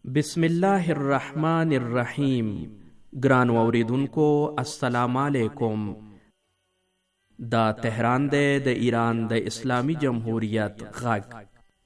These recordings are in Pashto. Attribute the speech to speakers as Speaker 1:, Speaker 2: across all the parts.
Speaker 1: بسم الله الرحمن الرحیم. ګران اوریدونکو السلام علیکم. دا تهران دی د ایران د اسلامی جمهوریت غږ.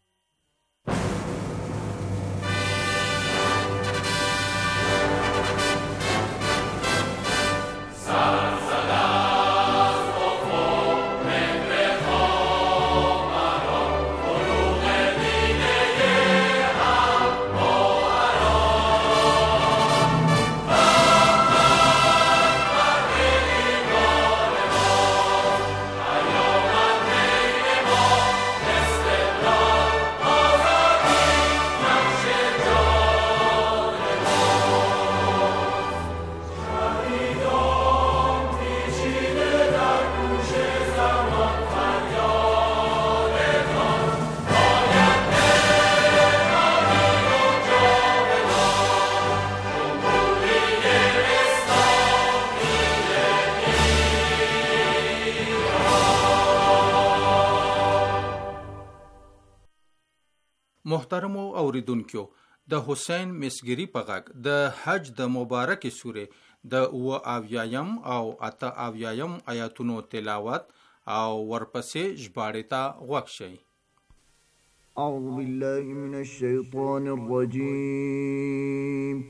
Speaker 2: محترمو اوریدونکو، د حسین مسګری په غږ د حج د مبارک سورې د 79 او 88 آیاتونو تلاوت او ورپسې ژباړې ته غوږ شئ.
Speaker 3: اعوذ بالله من الشیطان الرجیم.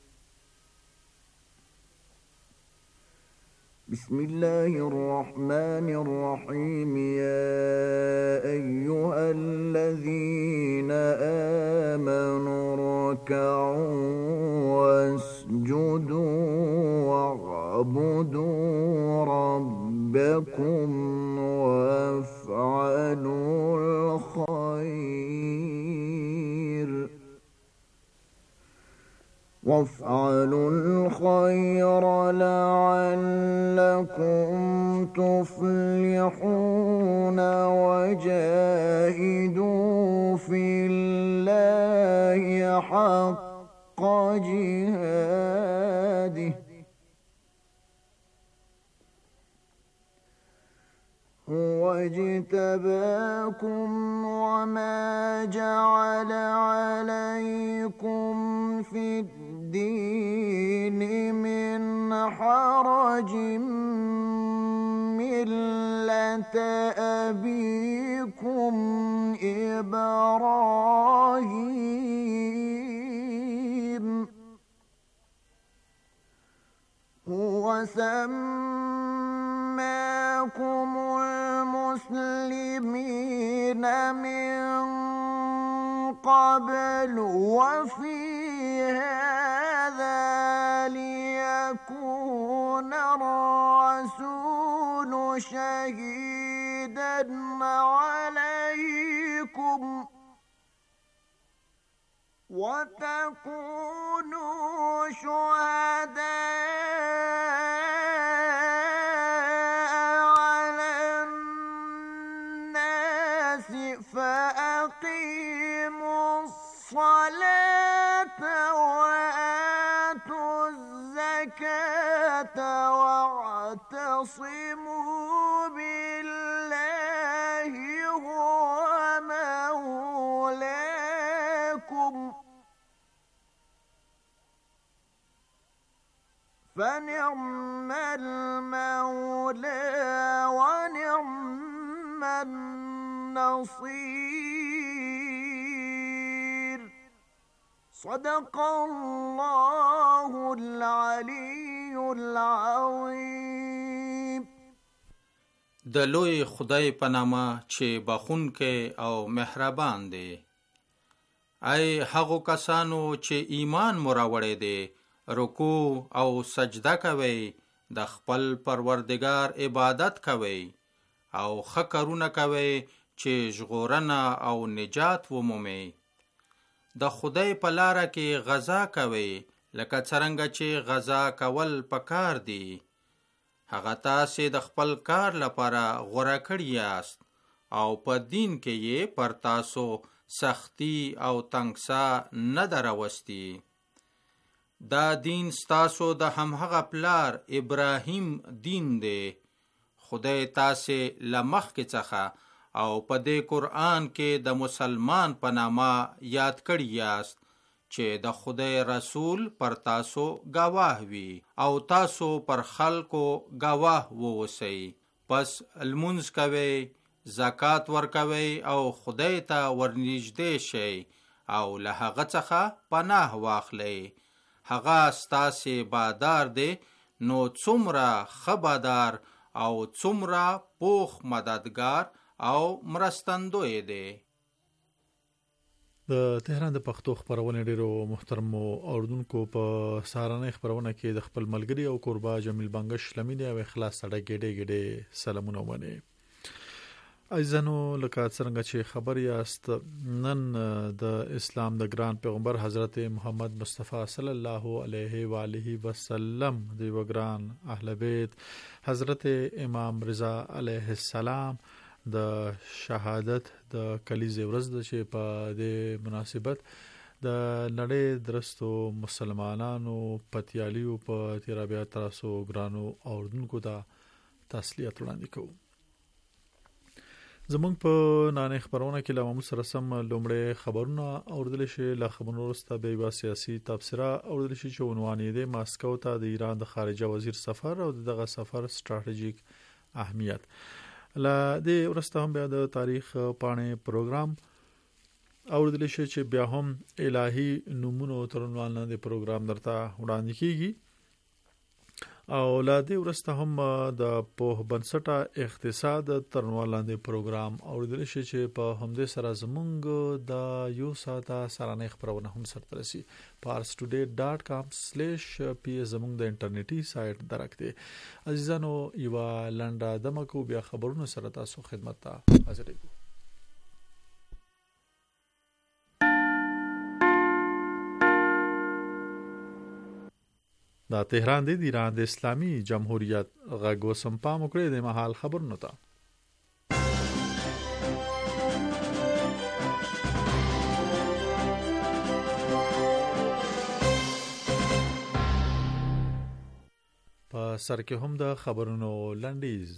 Speaker 3: بسم الله الرحمن الرحيم. يا أيها الذين آمنوا اركعوا واسجدوا واعبدوا ربكم وافعلوا الخير لعلكم تفلحون وجاهدوا في الله حق جهاده هو اجتباكم وما جعل عليكم في الدين من حرج ملة أبيكم إبراهيم هو سماكم المسلمين من قبل وفي هذا ليكون الرسول شهيدا عليكم وتكونوا شهداء على الناس فأقيموا الصلاة وآتوا الزكاة واعتصموا بالله هو مولاكم فنعم المولى ونعم النصير. صدق الله العلي العظيم.
Speaker 2: د لوی خدای په نامه چې بخښونکی او مهربان دی. ای هغو کسانو چې ایمان مو راوړی دی، رکوع او سجده کوئ، د خپل پروردگار عبادت کوئ او ښه کارونه کوئ چې ژغورنه او نجات ومومئ. د خدای په لاره کې غزا کوئ لکه څرنګه چې غزا کول پکار دی. هغه تاسې د خپل کار لپاره غوره کړي یاست او په دین کې یې پر تاسو سختی او تنګسا نه ده راوستي. دا دین ستاسو د همهغه پلار ابراهیم دین دی. خدای تاسې له مخکې څخه او په دې قرآن کې د مسلمان په نامه یاد کړي یاست چې د خدای رسول پر تاسو گواه وي او تاسو پر خلکو گواه ووسی. پس لمونځ کوئ، زکات ورکوئ او خدای ته ورنږدې شئ او له هغه څخه پناه واخلئ. هغه ستاسې بادار دی، نو څومره ښه بادار او څومره پوخ مددگار او مرستندوی دی.
Speaker 4: د تهران د پښتو خبرونه ډیرو محترمو اوردونکو په سهارنۍ خبرونه کې د خپل ملګری او قربا جمیل بنگش لمینه او اخلاص سره ګډه سلامونه ونه. ایزانو لکه څنګه چې خبر یاست، نن د اسلام د ګران پیغمبر حضرت محمد مصطفی صلی الله علیه و آله وسلم د وګران اهل بیت حضرت امام رضا علیه السلام د شهادت د کلیزې ورځ د چې په د مناسبت د نړۍ درستو مسلمانانو پتیالیو په تیرابیا تاسو ګرانو اوردونکو ته تسلیت وړاندې کوو. زمونږ په نانې خبرونه کې لامو سره سم لومړی خبرونه اوردل شي. له خبرونو وروسته به سیاسي تبصره اوردل شي چې عنوان یې د ماسکو ته د ایران د خارجه وزیر سفر او دغه سفر ستراتیژیک اهمیت. لا د ورسته هم بیا د تاریخ پاڼې پروګرام اوردل شي چې بیا هم الهي نمونه ترنوال نه د پروګرام درته وړاندې کیږي او لا د ورسته هم د په بنسټه اقتصاد ترنوال نه پروګرام اوردل شي چې په همدې سره زمونږ د یو ساعته سرانه خبرونه هم سره رسي. parstoday.com/p زمونږ د انټرنیټي سایت درکته. عزیزانو یو لنډه دمکو بیا خبرونه سره تاسو خدمت ته حاضر یو. دا تهران د ایران د اسلامي جمهوریت غږ وسم پام وکړي د محل خبرونه ته. په سر کې هم د خبرونو لنډیز.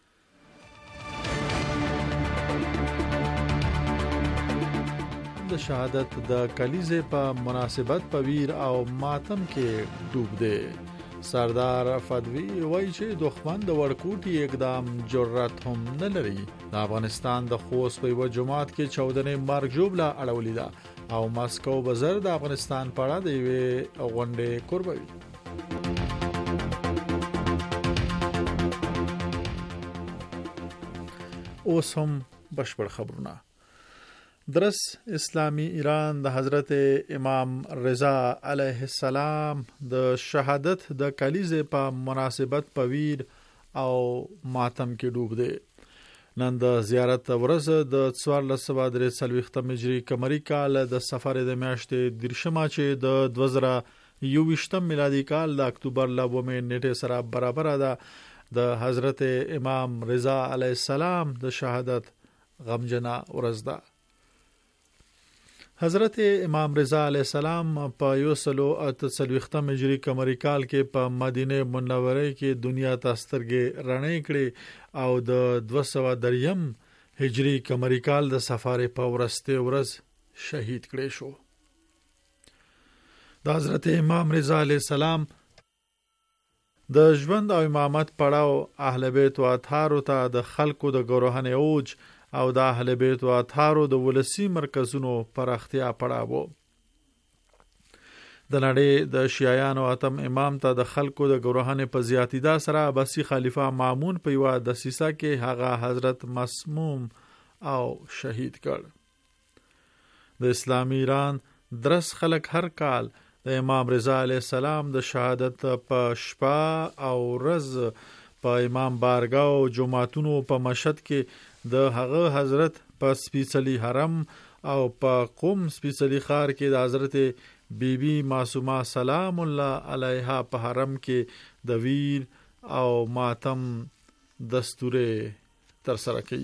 Speaker 4: د شهادت د کلیزې په مناسبت په ویر او ماتم کې ډوب دی. سردار فدوی وایي چې دښمن د ورکوټي اقدام جرأت هم نه لري. د افغانستان د خوست په یو جماعت کې 14 مرګ جوړه اړولې ده او ماسکو بازار د افغانستان په اړه د یوې غونډې قربوي. اوس هم بشپړ خبرونه. درس اسلامی ایران د حضرت امام رضا علیه السلام د شهادت د کلیزې په مناسبت په ویر او ماتم کې ډوب دی. نن د زیارت ورځ د 1443 هجری قمری کال د سفر د میاشتې 13 چې د 2021 میلادي کال د اکتوبر 9 نیټه سره برابر ده. د حضرت امام رضا علیه السلام د شهادت غمجنه ورځ ده. حضرت امام رضا علیه السلام په 1943 هجری قمری کال کې په مدینه منوره کې دنیا ته سترګې رڼې کړې او د 203 هجری قمری کال د سفر په ورسته ورځ شهید کړي شو. د حضرت امام رضا علیه السلام د ژوند او امامت پړاو اهل بیت او اطهار ته د خلکو د ګروهن اوج او د اهل بیت او اطهارو د ولسی مرکزونو پراختیا پړاو. د نړۍ د شیعیانو اتم امام ته د خلکو د ګروهن په زیاتیدا سره عباسی خلیفہ مامون په یو د سیسا کې هغه حضرت مسموم او شهید کړ. د اسلامي ایران درس خلک هر کال د امام رضا علیه السلام د شهادت په شپه او ورځ په امام بارګاو او جمعتونو په مشهد کې د هغه حضرت په سپیڅلی حرم او په قم سپیڅلی خار کې د حضرت بیبي معصومه سلام الله علیها په حرم کې د ویر او ماتم دستوره تر سره کوي.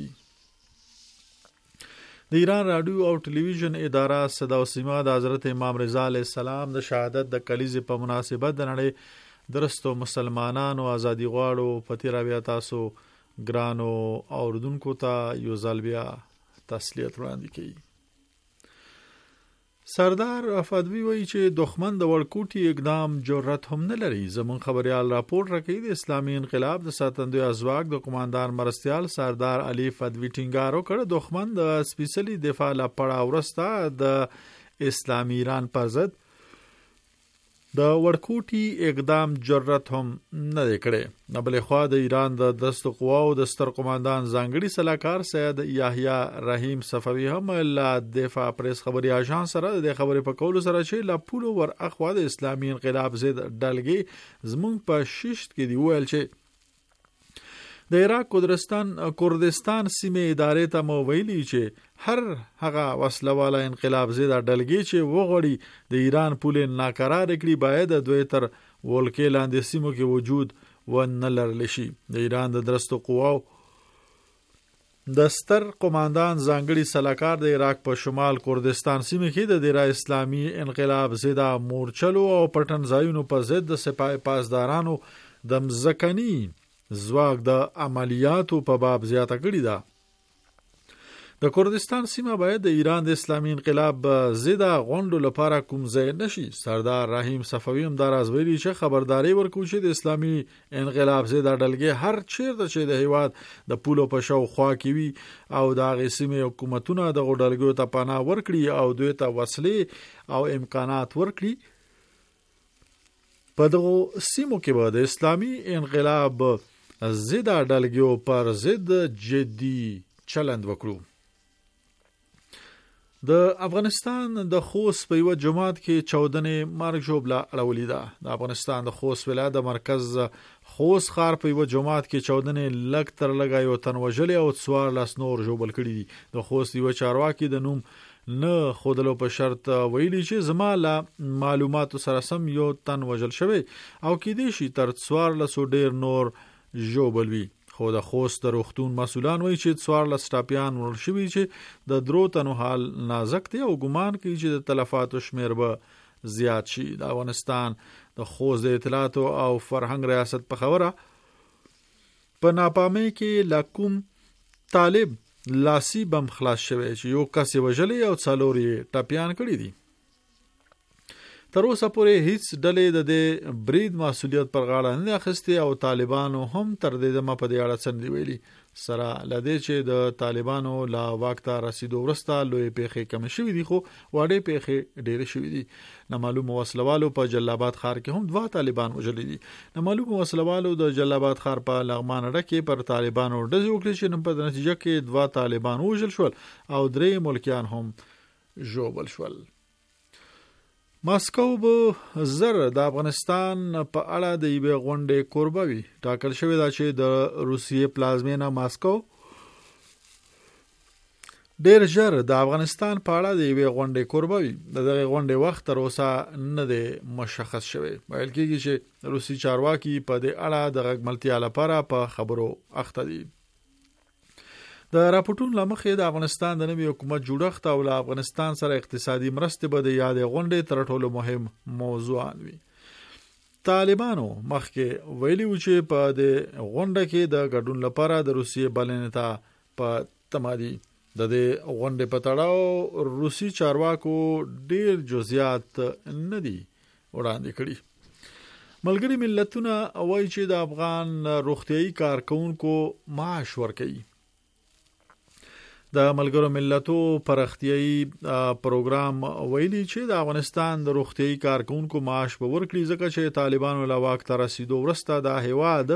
Speaker 4: د ایران رادیو او ټلویزیون اداره صدا او سیما د حضرت امام رضا علیه السلام د شهادت د کلیزې په مناسبت د نړۍ درستو مسلمانانو ازادي غواړو پتی راویا تاسو ګرانو اوردونکو ته یو ځل بیا تسلیت وړاندې کوي. سردار افادوی وایي چې دښمن د ورکوټي اقدام جرأت هم نه لري. زمون خبريال راپور راکوي د اسلامي انقلاب د ساتندوی ازواج د قوماندان مرستيال سردار علي فدوی ټینګار وکړ دښمن د سپیشلی دفاع لپاره ورسته د اسلامي ایران پر ضد د ورکوټي اقدام جرأت هم نه کړي. نه بلې خوا د ایران د دست قواو د ستر قوماندان ځانګړي سلاکار سید یحیی رحیم صفوی هم له دفاع پریس خبري اژانس سره د خبرې په کولو سره چې لا پولو ور اخوا د اسلامي انقلاب ضد ډلګي زمونږ په شیشت کې دی ویل چې د عراق کردستان سیمه ادارې ته مو ویلي چې هر هغه وسلواله انقلاب زده ډلګي چې وغوړي د ایران پولې ناقرار کړي باید دوی تر ولکې لاندې سیمو کې وجود ونه لرل شي. د ایران د درستو قواو د ستر قوماندان ځانګړي سلاکار د عراق په شمال کردستان سیمه کې د ډیره اسلامي انقلاب زده مورچلو او پټن ځایونو په ضد د سپاه پاسدارانو د مزکنی زواګ د عملیاتو په باب زیاته کړی ده. د کردستان سیمه باید د ایران د اسلامي انقلاب زده غونډو لپاره کوم ځای نشي. سردار رحیم صفوی هم دا راز ویلي چې خبرداري ورکوي چې د اسلامي انقلاب زده ډلګي هر چیرته چې د هیواد د پولو په شاو خوا کې وي او د هغې سیمې حکومتونه د غوډلګیو ته پناه ورکړي او دوی ته وسلې او امکانات ورکړي. په دغه سیمو کې به د اسلامي انقلاب زده ډلګیو پر ضد جدي چلند وکړو. د افغانستان د خوست په یو جماعت کې 14 مرګ ژوبله اړولې ده. د افغانستان د خوست ولایت د مرکز خوست ښار په یو جماعت کې 14 لک تر لګا یو تن وژلې او 14 نور ژوبل کړي دي. د خوست یو چارواکي د نوم نه خودلو په شرط ویلي چې زما له معلوماتو سره سم یو تن وژل شوی او کې دي شي تر 14 ډیر نور ژوبل وي. خو د خوست د روغتون مسولان وایي چې 14 ټاپیان ورل شوي چې د درو تنو حال نازک دی او ګمان کوي چې د تلفاتو شمیر به زیات شي. د افغانستان د خوست د اطلاعات او فرهنګ ریاست په خبره په ناپامۍ کې لکوم طالب لاسي بم خلاص شوی چې یو کس وژلې او 4 ټاپیان کړي دي. تر اوسه پورې هیڅ ډلې د دې برید مسولیت پر غاړه نه اخیستي او طالبانو هم تر دې دمه په دې اړه څه نه ویلي. سره لدې چې د طالبانو لا وخت رسیدو ورسته لوی پیښې کم شوې دي خو واړې پیښې ډېرې شوې دي. نامعلومه وسلوالو په جلاباد ښار کې هم 2 طالبان وژلي دي. نامعلومه وسلوالو د جلاباد ښار په لغمان اډه کې پر طالبانو ډزې وکړې چې په نتیجه کې 2 طالبان وژل شول او 3 ملکیان هم ژوبل شول. ماسکو به زر د افغانستان په اړه د یوې غونډې کوربه وي. ټاکل شوی دا چې د روسیې پلازمینه ماسکو ډیر ژر د افغانستان په اړه د یوې غونډې کوربه وي. دغه غونډې وخت تر اوسه نه دی مشخص شوی. ویل کېږي چې روسي چارواکي په دې اړه د غږملتیا لپاره په خبرو اخته دي. د راپورټونو لمخې د افغانستان د نوي حکومت جوړښت او له افغانستان سره اقتصادي مرستې به د یادې غونډې تر ټولو مهم موضوعان وي. طالبانو مخکې ویلي و چې په دې غونډه کې د ګډون لپاره د روسیې بلنې ته په تمادي. د دې غونډې په تړاو روسي چارواکو ډیر جزئیات نه دي وړاندې کړي. ملګري ملتونه وایي چې د افغان روغتيایي کارکونکو معاش ورکوي. د ملګرو ملتو پرختیايي پروګرام ویلي چې د افغانستان د روغتيایي کارکونکو معاش به ورکړي ځکه چې طالبانو له واک ته رسیدو وروسته د هیواد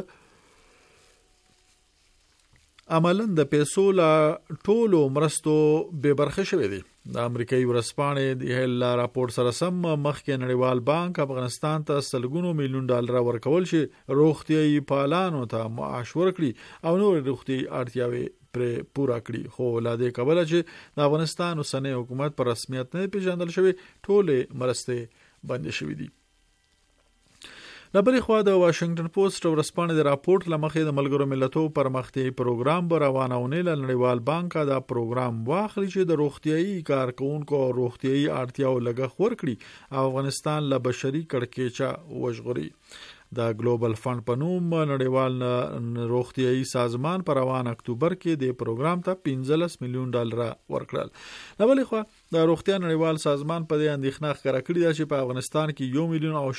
Speaker 4: عملاً د پیسو له ټولو مرستو بې برخې شوی دی. د امریکایي ورځپاڼې د هیل راپور سره سم مخکې نړیوال بانک افغانستان ته $100 میلیون ورکول چې روغتيایي پالانو ته معاش ورکړي او نور روغتيایي اړتیاوې پر پورا کړي. خو لا دې کبله چې د افغانستان اوسنی حکومت پر رسمیت نه پیژندل شوی ټولې مرستې بند شوې دي. لبرې خوا د واشنگټن پوسټ ورځپاڼې د راپورټ لمخې د ملګرو ملتو پرمختیايي پروګرام به روانونه ل نړیوال بانک دا پروګرام واخلي چې د روغتيایي کارکونکو او روغتيایي اړتیاو لګښ ورکړي او افغانستان له بشري کړکېچه وژغوري. د ګلوبل فند په نوم نړیوال روغتیايي سازمان په روان اکتوبر کې د پروګرام ته $15 میلیون ورکړل. نو بلې خو د روغتیا نړیوال سازمان په دې اندېښنه ښکاره کړې ده چې په افغانستان کې 1 میلیون او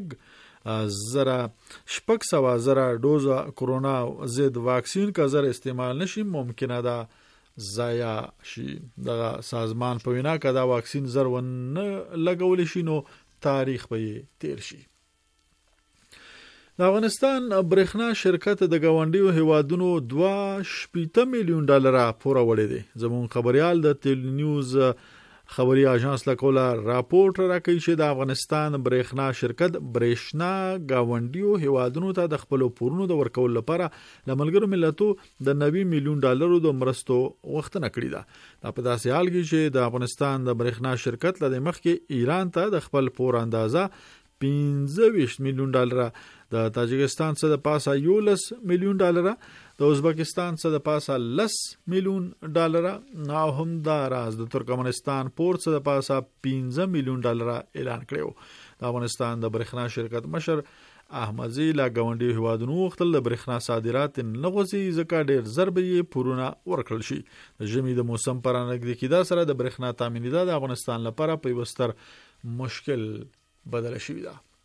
Speaker 4: 600,000 ډوز کورونا ضد واکسین که زر استعمال نشي ممکنه ده ضایع شي. د سازمان په وینا که دا واکسین زر ونه لګول شي نو تاریخ به تیر شي. د افغانستان برېښنا شرکت د ګاونډیو هیوادونو $2.8 میلیون پور وړي دي. زموږ خبريال د تل نیوز خبري اژانس لکولا راپورټ راکوي چې د افغانستان برېښنا شرکت برېښنا ګاونډیو هیوادونو ته د خپل پورونو د ورکول لپاره د ملګرو ملتونو د $90 میلیون د مرستو غوښتنه کړې ده. دا په داسې حال کې چې د افغانستان د برېښنا شرکت له مخکې ایران ته د خپل پور اندازه $25 میلیون، د تاجکستان څخه د پاسه $11 میلیون، د ازبکستان څخه د پاسه $10 میلیون، او هم د راز د ترکمنستان پور څخه د پاسه $15 میلیون اعلان کړو. د افغانستان د برېښنا شرکت مشر احمدزی لا ګاونډي هیوادونو وختل د برېښنا صادرات نغوزي ځکه ډېر ضربې پورونه ورکړل شي. د ژمي د موسم پر نګد کېدا سره د برېښنا تامین د افغانستان لپاره په وستر مشکل بدل شي.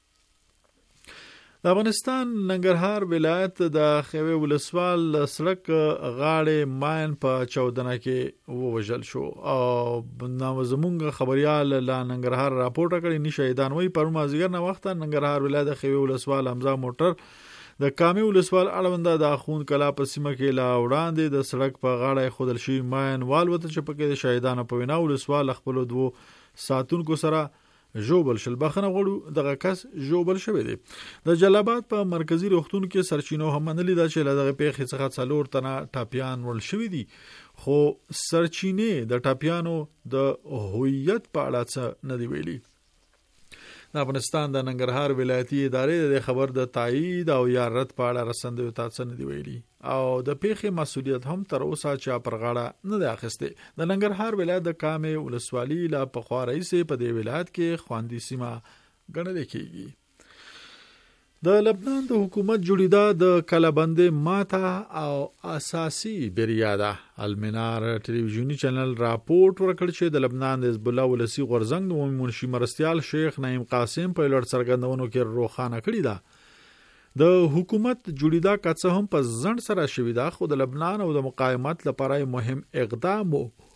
Speaker 4: د افغانستان ننګرهار ولایت د خوي ولسوال سړک غاړې ماین په چودنه کې ووژل شو او نو زمونږ خبريال لا ننګرهار راپورټ کړی نشهیدان وای پر مازیګر نه وخت ننګرهار ولایت د خوي ولسوال حمزه موټر د کامي ولسوال اړوند د اخون کلا په سیمه کې لا وړاندې د سړک په غاړه خودل شي ماین والوته چې پکې د شهیدانو په وینا ولسوال خپل 2 ساتونکو سره جوبل شل بخنه غړو دغه کس جوبل شوی دی. د جلال په مرکزی روغتون کې سرچینو هم منلي دا چې دغه پیښې څخه 4 تنه ټاپیان ول شوی دي، خو سرچینې د ټاپیانو د هویت په اړه څه نه دی ویلي. د افغانستان د ننګرهار ولایتي ادارې د خبر د تایید او یا رد په اړه رسندوي تاسو نه دی ویلي او د پیښې مسولیت هم تر اوسه چا پر غاړه نه دی اخیسته. د ننګرهار ولایت د کامې ولسوالۍ لا په خوا رئیس په دې ولایت کې خواندي سیمه ګڼل کېږي. د لبنان د حکومت جوړیدا د کلابند ماته او اساسي بریاده المنار ټلویزیونی چینل راپورټ ورکړ چې د لبنان د حزب الله ولسی غورزنګ د منشي مرستيال شیخ نعیم قاسم په لړ څرګندونو کې روخانه کړی ده. د حکومت جوړیدا کڅه هم په ځند سره شوې ده، خو د لبنان او د مقاومت لپاره مهم اقدام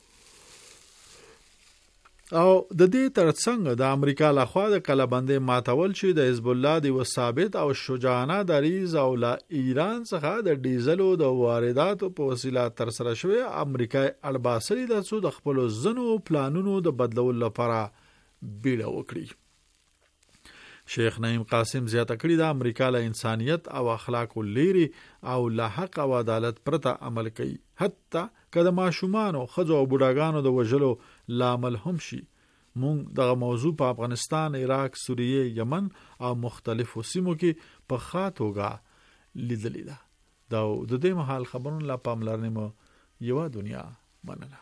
Speaker 4: او د دې ترڅنګ د امریکا لخوا د کلابندې ماتول چې د حزب الله د وثابت او شجاعانه دریز او لا ایران څخه د ډیزلو د وارداتو په وسیله تر سره شوی امریکا الباسري د څو د خپل زنو پلانونو د بدلول لپاره بیړه وکړي. شیخ نعیم قاسم زیاته کړی د امریکا له انسانیت او اخلاق لري او له حق او عدالت پرته عمل کوي، حتی کله ماشومان او خځو او بوډاګانو د وژلو لامل هم شي. مونږ دغه موضوع په افغانستان، عراق، سوریه، یمن او مختلفو سیمو کې په خاطوګه لیدلې ده. دا د دې مهال خبرونه لا پاملرنه مو یو دنیا مننه.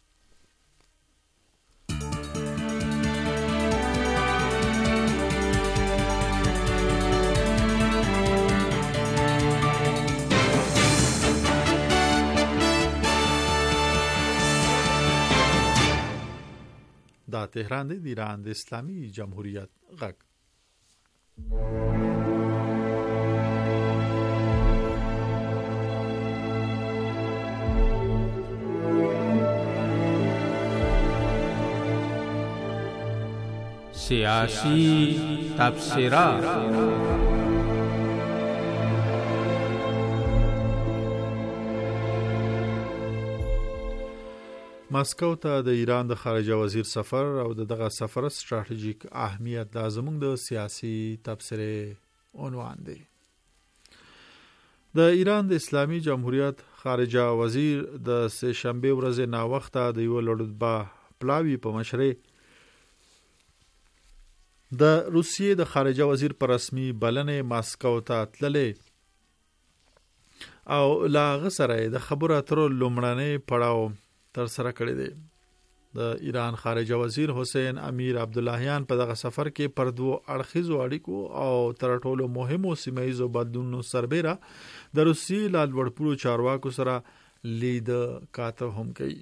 Speaker 4: دا تهران دی د ایران د اسلامي جمهوریت غږ.
Speaker 2: سیاسی تبصرات.
Speaker 4: ماسکو ته د ایران د خارجه وزیر سفر او دغه سفر ستراتیژیک اهمیت د زموږ د سیاسي تبصره عنوان دی. د ایران د اسلامي جمهوریت خارجه وزیر د سه شنبه ورځ نا وخته د یو لړدبه پلاوی په مشرۍ د روسیې د خارجه وزیر پر رسمي بلنې ماسکو ته تللې او لا غسرې د خبرو اترو لومړنۍ پړاو تر سره کړی دی. د ایران خارجه وزیر حسین امیر عبداللهیان په دغه سفر کې پر دوه اړخیزو اړیکو او تر ټولو مهمو سیمه‌ایزو بدلونونو سربېره د روسیې له لوړپوړو چارواکو سره لید کاته هم کوي.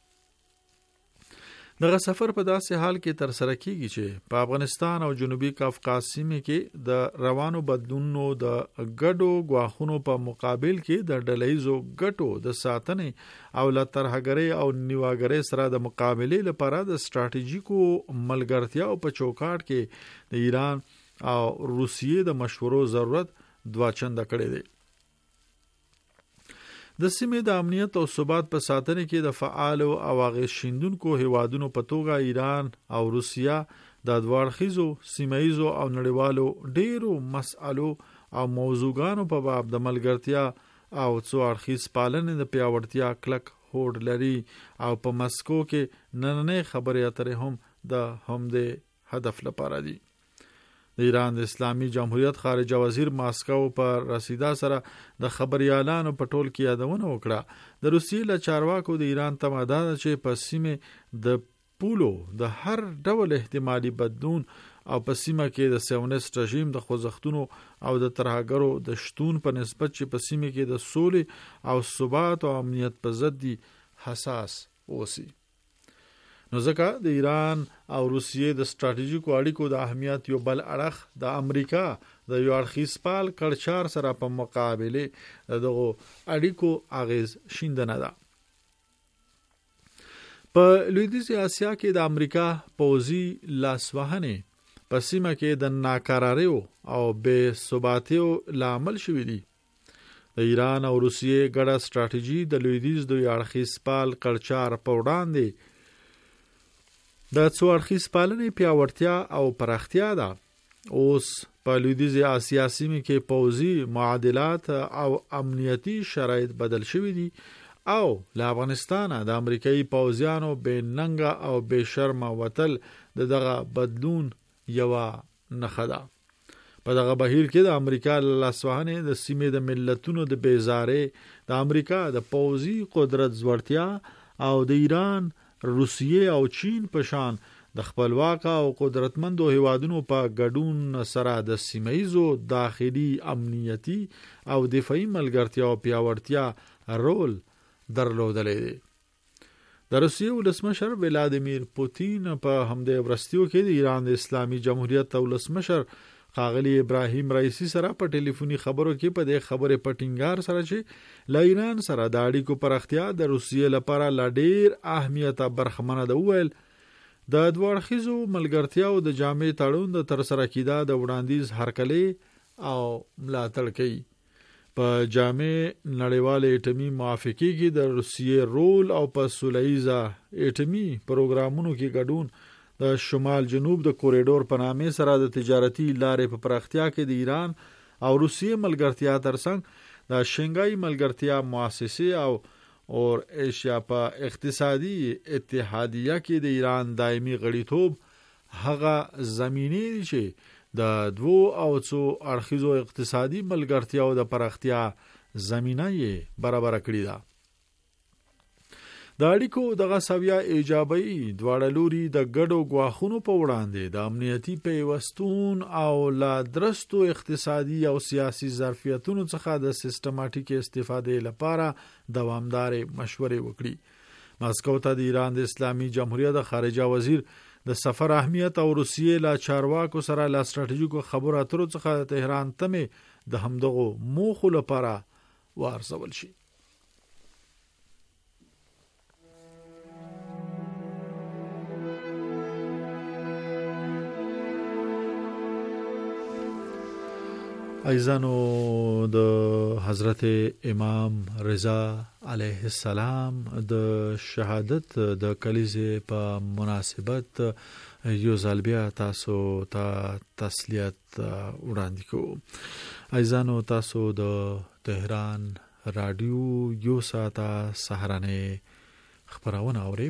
Speaker 4: دغه سفر په داسې حال کې تر سره کیږي چې په افغانستان او جنوبي کافکاز سیمې کې د روانو بدلونونو د ګډو غواخونو په مقابل کې د ډلهیزو ګټو د ساتنې او له ترهګرۍ او نیواګرۍ سره د مقابلې لپاره د ستراتیژیکو ملګرتیاو په چوکاټ کې د ایران او روسیې د مشورو ضرورت دوه چنده کړی دی. د سیمې د امنیت او ثبات په ساتنه کې د فعال او اغېز شیندونکو هیوادونو په توګه ایران او روسیا د دوړخیزو سیمه‌ایزو او نړیوالو ډیرو مسالو او موضوعګانو په باب د ملګرتیا او څو اړخیز پالنې د پیاوړتیا کلک هوډ لري او په مسکو کې نننې خبرې اترې هم د همدې هدف لپاره دي. د ایران د اسلامي جمهوریت خارجه وزیر ماسکو پر رسیدا سره د خبريالانو په ټول کې یادونه وکړه. د روسیې له چارواکو د ایران تماده چې په سیمه د پولو د هر ډول احتمالي بدلون او په سیمه کې د سیونیست رژیم د خوځښتونو او د ترهګرو د شتون په نسبت چې په سیمه کې د سولې او ثبات او امنیت په ضد دي حساس اوسي. نو ځکه د ایران او روسیې د ستراتیژیکو اړیکو د اهمیت یو بل اړخ د امریکا د یو اړخیز پال کړچار سره په مقابله دغه اړیکو اغیز شیندنه ده. په لویدیځ اسیا کې د امریکا پوځي لاسوهنې په سیمه کې د ناکراریو او بې ثباتیو لامل شوې دي. د ایران او روسیې ګډه ستراتیژي د لویدیځ د یو اړخیز پال کړچار په وړاندې د څو اړخیز پالنې پیاوړتیا او پراختیا ده. اوس په لویدیځ اسیا سیمه کې پوځي معادلات او امنیتي شرایط بدل شوي دي او له افغانستان د امریکایي پوځیانو بې ننګه او بې شرمه وتل دغه بدلون یو نښه ده. په دغه بهیر کې د امریکا لاسوهنې د سیمې د ملتونو د بیزارۍ د امریکا د پوځي قدرت ځوړتیا او د ایران روسیې او چین په شان د خپلواک او قدرتمندو هیوادونو په ګډون سره د سیمه‌ایزو داخلي امنیتي او دفاعي ملګرتیا او پیاوړتیا رول درلودلی دی. د روسیې ولسمشر ولادیمیر پوتین په همدې ورستیو کې د ایران د اسلامي جمهوریت ولسمشر ښاغلي ابراهیم رئیسی سره په ټلیفوني خبرو کې په دې خبرې په ټینګار سره چې له ایران سره د اړیکو پراختیا د روسیې لپاره لا ډیر اهمیت برخمنه ده. وویل د دوه اړخیزو ملګرتیاو د جامع تړون د ترسره کیدا د وړاندیز هرکلی او ملاتړ کوي. په جامع نړیوال اټومي موافقې کې د روسیې رول او په سوله‌ایزه اټومي پروګرامونو کې ګډون د شمال جنوب د کوریډور په نامه سره د تجارتي لارې په پراختیا کې د ایران او روسیې ملګرتیا ترڅنګ د شنګای ملګرتیا مؤسسه او ایشیا په اقتصادي اتحادیه کې د ایران دایمي غړیتوب هغه زمینه چې د دوو او څو اړخیزو اقتصادي ملګرتیاو د پراختیا زمینه یې برابر کړې ده. د اړیکو دغه سویا ایجابي دواړه لوري د ګډو غواخونو په وړاندې د امنیتي پیوستون او لا درستو اقتصادي او سیاسي ظرفیتونو څخه د سیستماتیک استفادې لپاره دوامدار مشورې وکړي. ماسکو ته د ایران د اسلامي جمهوریت خارجه وزیر د سفر اهمیت او روسیې لا چارواکو سره لا ستراتیژیکو خبرو اترو څخه تهران تمه د همدغو موخو لپاره وارسول شي. عزیزانو د حضرت امام رضا علیه السلام د شهادت د کلیزې په مناسبت یو ځل بیا تاسو ته تسلیت وړاندې کوو. عزیزانو تاسو د تهران رادیو یو ساعته سهارنۍ خبرونه اورئ.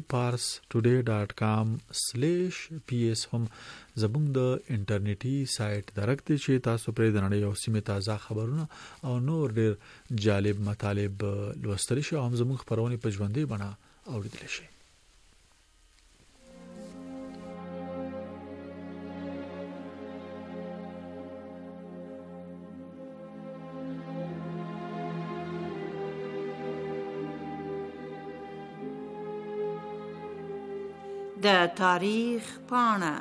Speaker 4: parstoday.com/ps هم زموږ د انټرنیټي سایت درک دی چې تاسو پرې د نړۍ او سیمې تازه خبرونه او نور ډېر جالب مطالب لوستلی شئ او هم زموږ خبرونه په ژوندۍ بڼه اوریدلی شئ.
Speaker 5: د تاریخ پاڼه.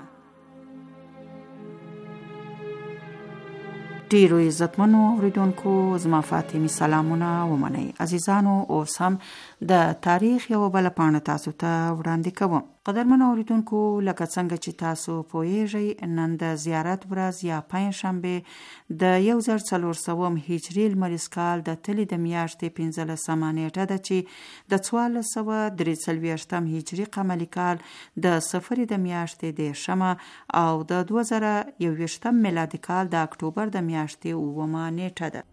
Speaker 5: ډیرو عزتمنو اوریدونکو، زما فاطمی سلامونه ومنئ. عزیزانو، اوس هم د تاریخ یو بل پاڼه تاسو ته وړاندې کوم. قدرمن اوریدونکو، لکه څنګه چې تاسو پوهیږئ، نن د زیارت ورځ یا پنجشنبه د 1400 هجري لمریز کال د تلې د میاشتې 15 نیټه ده چې د 1443 هجري قمري کال د صفر د میاشتې د شمه او د 2021 میلادي کال د اکتوبر د میاشتې 9 نیټه ده.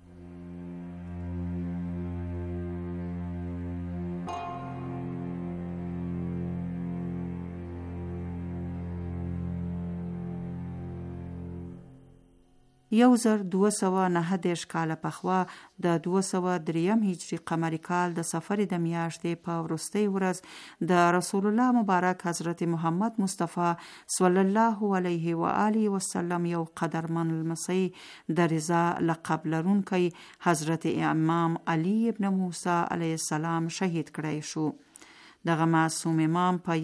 Speaker 5: یو زر 209 کاله پخوا د 203 هجري قمري کال د صفر د میاشتې په وروستۍ ورځ د رسول الله مبارک حضرت محمد مصطفی صلی الله علیه و آله وسلم یو قدرمن لمسی د رضا لقب لرونکی حضرت امام علی ابن موسی علیه السلام شهید کړی شو. دغه معصوم امام په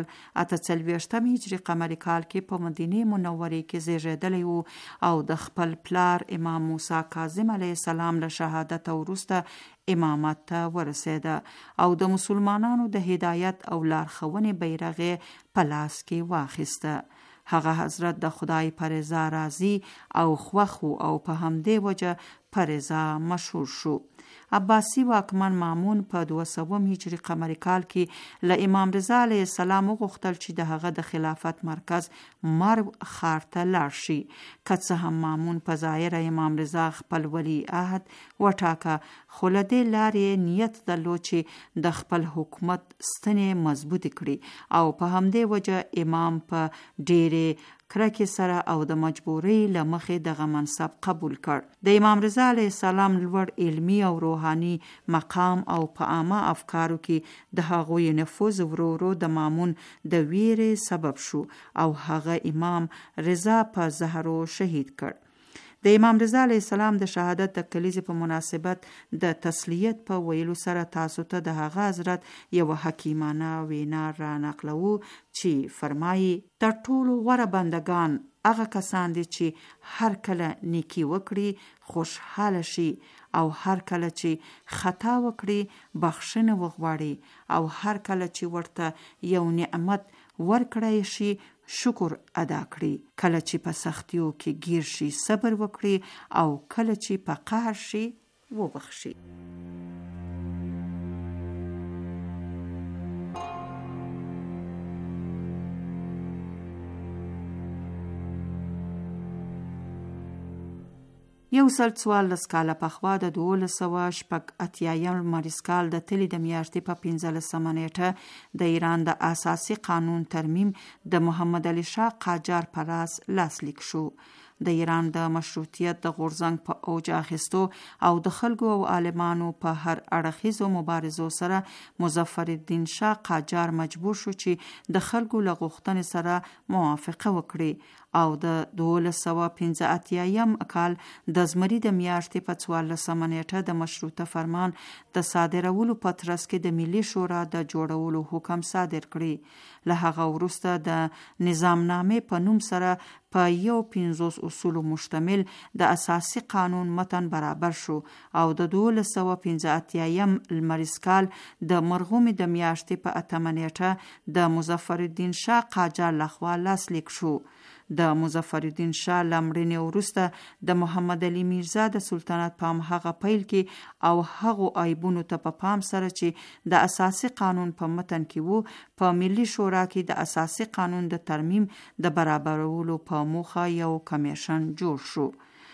Speaker 5: 1440 هجري قمري کال کې په مدینه منورې کې زیږیدلی وو او د خپل پلار امام موسی کاظم علیه السلام له شهادت وروسته امامت ته ورسېده او د مسلمانانو د هدایت او لارښوونې بیرغ په لاس کې واخیسته. هغه حضرت د خدای پر رضا راضي او خوښ او په همدې وجه پر رضا مشهور شو. عباسی واکمن مامون په 200 هجري قمري کال کې له امام رضا علیه السلام وغوښتل چې د هغه د خلافت مرکز مرو ښار ته لاړ شي. که څه هم مامون په ظاهره امام رضا خپل ولی عهد وټاکه، خو له دې لارې نیت درلود چې د خپل حکومت ستنې مضبوطې کړي او په همدې وجه امام په ډېرې کرکې سره او د مجبورۍ له مخې دغه منصب قبول کړ. د امام رضا علیه السلام لوړ علمي او روحاني مقام او په عامه افکارو کې د هغوی نفوذ ورو ورو د مامون د ویرې سبب شو او هغه امام رضا په زهرو شهید کړ. د امام رضا علیه السلام د شهادت د کلیزې په مناسبت د تسلیت په ویلو سره تاسو ته د هغه حضرت یو حکیمانه وینا را نقلوو چې فرمایي: تر ټولو غوره بندگان هغه کسان دي چې هر کله نیکی وکړي خوشحاله شي او هر کله چې خطا وکړي بخښنه وغواړي او هر کله چې ورته یو نعمت ورکړی شي شکر ادا کړي، کله چې په سختیو کې گیر شي صبر وکړي او کله چې په قهر شي وبخښي. یو سل 14 کاله پخوا د 1280 لمریز کال د تلې د میاشتې په 15 نیټه د ایران د اساسي قانون ترمیم د محمد علي شاه قاجار پر راس لاسلیک شو. د ایران د مشروطیت د غورځنګ په اوج اخیستو او د خلکو او عالمانو په هر اړخیزو مبارزو سره مظفر الدین شاه قاجار مجبور شو چې د خلکو له غوښتنې سره موافقه وکړي او د 1285 کال د زمري د میاشتې په 14 نیټه د مشروطه فرمان د صادرولو په ترڅ کې د ملي شورا د جوړولو حکم صادر کړي. له هغه وروسته د نظامنامې په نوم سره په 50 اصول مشتمل د اساسي قانون متن برابر شو او د 1285 لمریز کال د مرغومې د میاشتې په 8 نیټه د مظفر الدین شاه قاجار لخوا لاسلیک شو. د مظفر الدین شاه لمړنې وروسته د محمد علي میرزا د سلطنت په هغه پیل کې او هغو عیبونو ته په پام سره چې د اساسي قانون په متن کې وو، په ملي شورا کې د اساسي قانون د ترمیم د برابرولو په موخه یو کمیشن جوړ شو.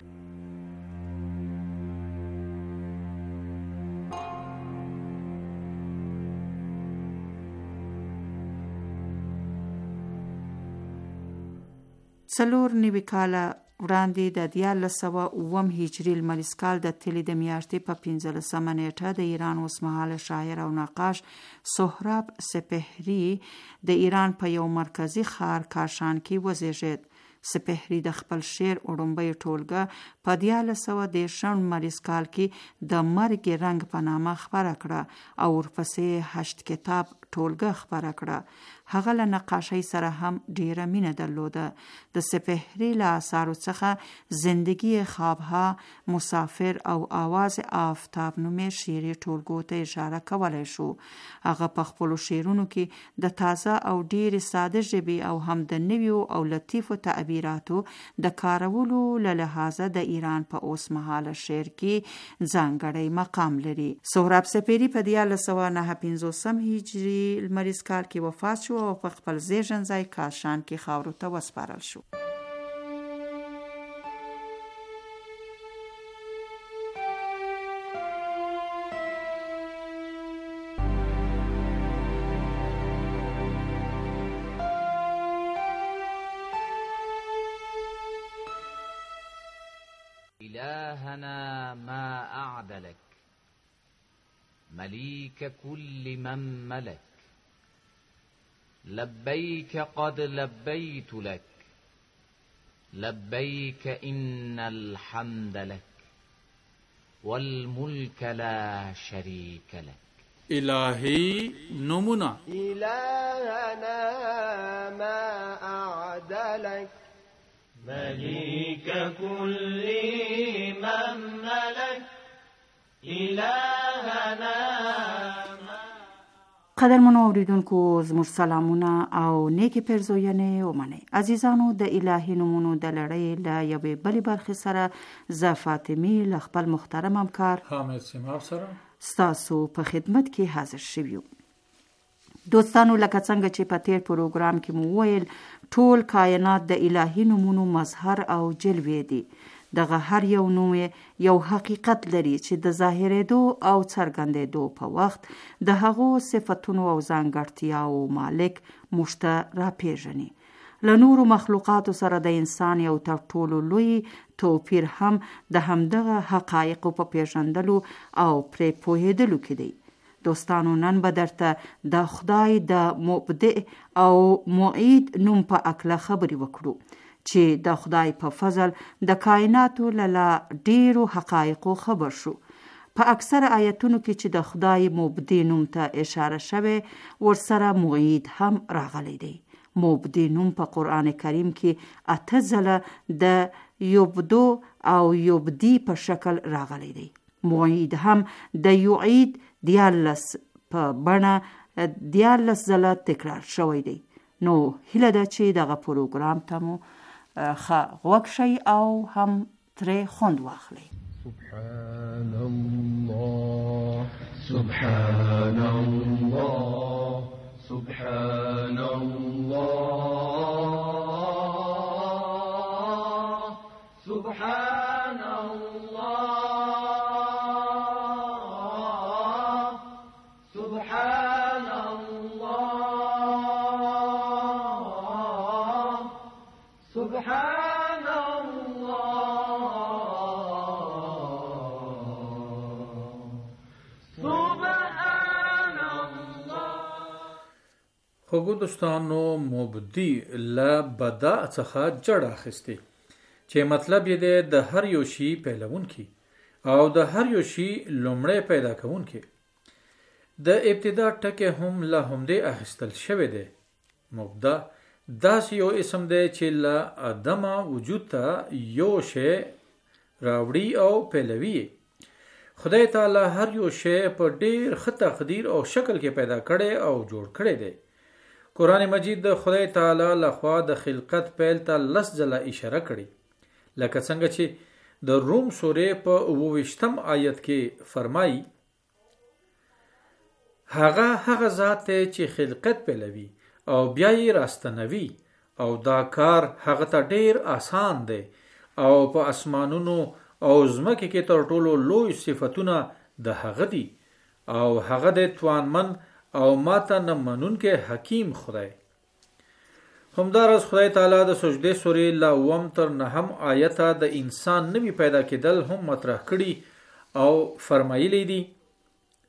Speaker 5: څلور نوي کاله وړاندې د 1409 هجري لمریز کال د تلې د میاشتې په 15 نیټه د ایران اوسمهاله شاعر او نقاش سهراب سپهری د ایران په یو مرکزی ښار کاشان کې وزیږید. سپهري د خپل شعر وړومبۍ ټولګه په 1913 مریض کال کې د مرګ رنگ په نامه خبره کړه او ورپسې 8 کتاب ټولګه خبره کړه. هغه له نقاشۍ سره هم ډیره مینه درلوده. د سپهري له آثارو څخه زندگی خوابها، مسافر او آواز آفتاب نومې شعري ټولګو ته اشاره کولی شو. هغه په خپلو شعرونو کې د تازه او ډیرې ساده ژبې او هم د نویو او لطیفو تعبیراتو د کارولو له لحاظه د ایران په اوسمهاله شعر کې ځانګړی مقام لري. سهراب سپهري په 1959 هجري لمریز کال کې وفات شو او په خپل زیږن ځای کاشان کې خاورو ته وسپارل شو.
Speaker 6: إلهنا ما أعدلك مليك كل من ملك لبيك قد لبيت لك لبيك إن الحمد لك والملك لا شريك لك.
Speaker 2: الهی نمونه
Speaker 3: إلهنا ما أعدلك
Speaker 7: مليك كل من ملك إلهنا.
Speaker 5: قدرمنو اوریدونکو، زموږ سلامونه او نیکی پیرزوینې ومنئ. عزیزانو، د الهي نومونو د لړۍ له یوې بلې برخې سره زه فاطمې له خپل محترم همکار
Speaker 4: حامد سیماب سره
Speaker 5: ستاسو په خدمت کې حاضر شویو. دوستانو، لکه څنګه چې په تیر پروګرام کې مو ویل، ټول کائنات د الهي نومونو مظهر او جلوې دي. دغه هر یو نوم یو حقیقت لري چې د ظاهرېدو او څرګندېدو په وخت د هغو صفتونو او ځانګړتیاو مالک موږ ته راپېژني. له نورو مخلوقاتو سره د انسان یو تر ټولو لوی توپیر هم د همدغه حقایقو په پیژندلو او پرې پوهېدلو کې دی. دوستانو، نن به درته د خدای د مبدع او معید نوم په اکله خبرې وکړو چې د خدای په فضل د کائناتو له ډیرو حقایقو خبر شو. په اکثر آیتونو کې چې د خدای مبدع نوم ته اشاره شوه، ورسره معید هم راغلی دی. مبدع نوم په قرآن کریم کې 8 ځله د یبدو او یبدی په شکل راغلی دی. معید هم د یعید 14 په بڼه 14 ځله تکرار شوی دی. نو هیله ده چې دغه پروګرام ته مو غوږ شئ او هم ترې خوند واخلئ.
Speaker 7: سبحان الله سبحان الله سبحان الله سبحان الله سبحان الله سبحان
Speaker 4: خوږو دوستانو، مبدی له بدا څخه جړ اخیستی چې مطلب یې دی د هر یو شی پیلونکی او د هر یو شی لومړی پیدا کوونکی. د ابتدا ټکی هم له همدې اخیستل شوی دی. مبدا داسې یو اسم دی چې له عدمه وجود ته یو شی راوړي او پیلوي. خدای تعالی هر یو شی په ډیر ښه تقدیر او شکل کې پیدا کړی او جوړ کړی دی. قرآن مجید د خدای تعالی لخوا د خلقت پیل ته 10 ځله اشاره کړي، لکه څنګه چې د روم سورې په 28 آیت کې فرمایي: هغه ذات چې خلقت پیلوي او بیا یې راستنوي او دا کار هغه ته ډیر آسان دی او په اسمانونو او زمکه کې تر ټولو لوی صفاتونه د هغه دي او هغه د توانمن او ماته نه منونکې حکیم خدای. همدارس خدای تعالی د سجده سورې له 9 تر 9 آیته د انسان نوی پیدا کېدل هم مطرح کړي او فرمایلی دي: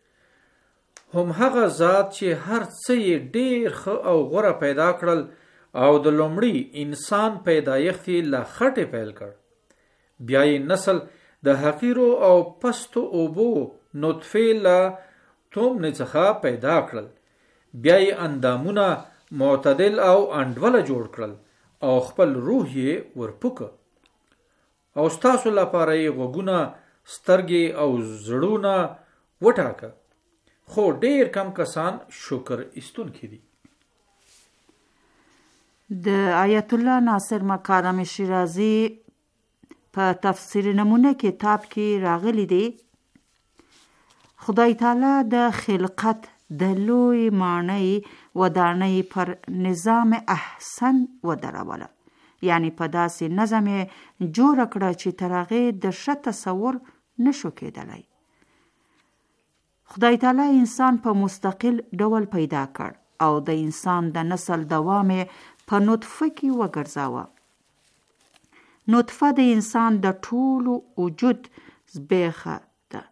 Speaker 4: هم هغه ذات چې هر څه یې ډیر ښه او غوره پیدا کړل
Speaker 8: او د لومړي انسان پیدایښت له خټې پیل کړ. بیا یې نسل د حقیرو او پستو اوبو نطفې له تومنې څخه پیدا کړل. بیا یې اندامونه معتدل او انډوله جوړ کړل او خپل روح یې ورپوکه. او ستاسو لپاره یې غوږونه، سترګې او زړونه وټاکه. خو ډیر کم کسان شکر ایستونکي دي.
Speaker 5: د آیت الله ناصر مکارم شیرازی په تفسیر نمونه کتاب کې راغلی دی خدای تعالی د خلقت د لوی معنی ودانۍ پر نظام احسن ودروله، یعنی په داسې نظم جوړ کړه چې تر هغې د ښه تصور نشو کېدلی. خدای تعالی انسان په مستقل ډول پیدا کړ او د انسان د نسل دوام په نطفه کې وګرځاوه. نطفه د انسان د ټولو وجود زبېښه ده